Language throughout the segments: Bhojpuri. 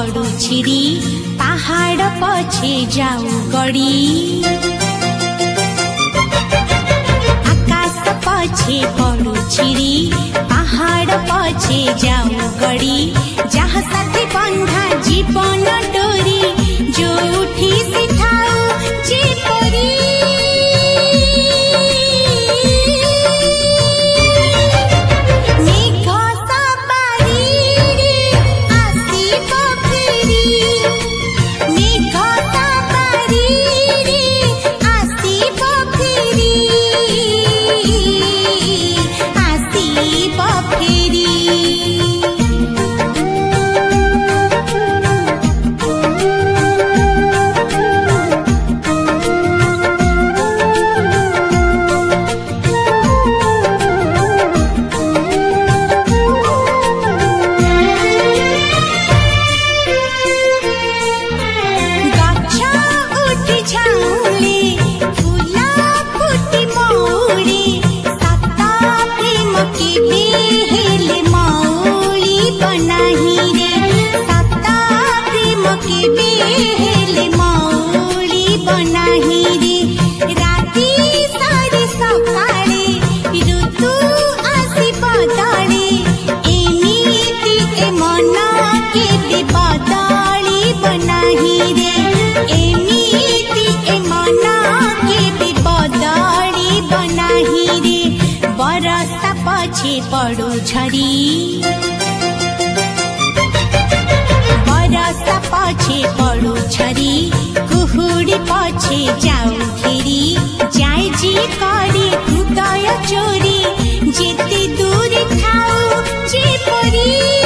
पड़ू छिड़ी पहाड़ पछे जाऊ गड़ी आकाश पछे पड़ू छिड़ी पहाड़ पछे जाऊ गड़ी जहाँ साथी बंधा जीवन डोरी जो उठी से थाऊ जेपरी पड़ू झरी बरसा पछे पड़ू झरी कुहुड़ी पछे जाऊ घेरी जाए जी करे हृदय चोरी जेते दूर थाऊ जेपरी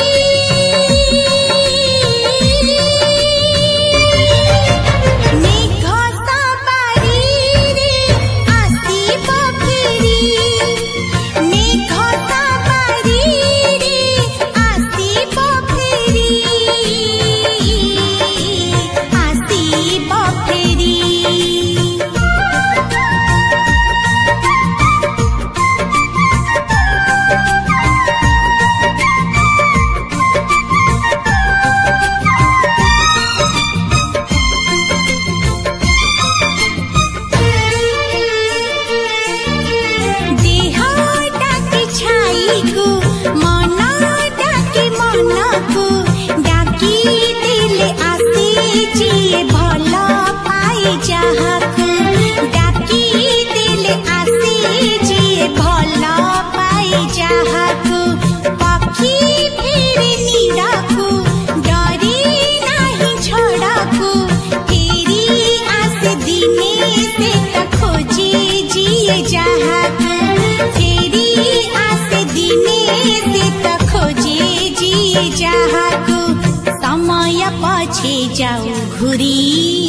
समय पछे जाऊ घुरी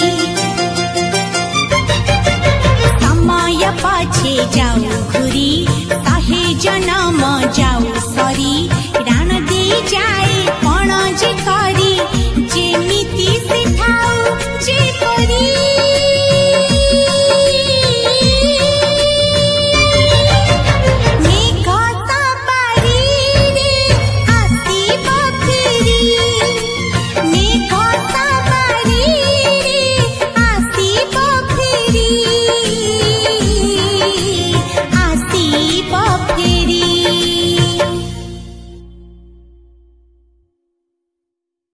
समय पछे जाऊ घुरी सहे जनम जाऊ सरी राण दे जाए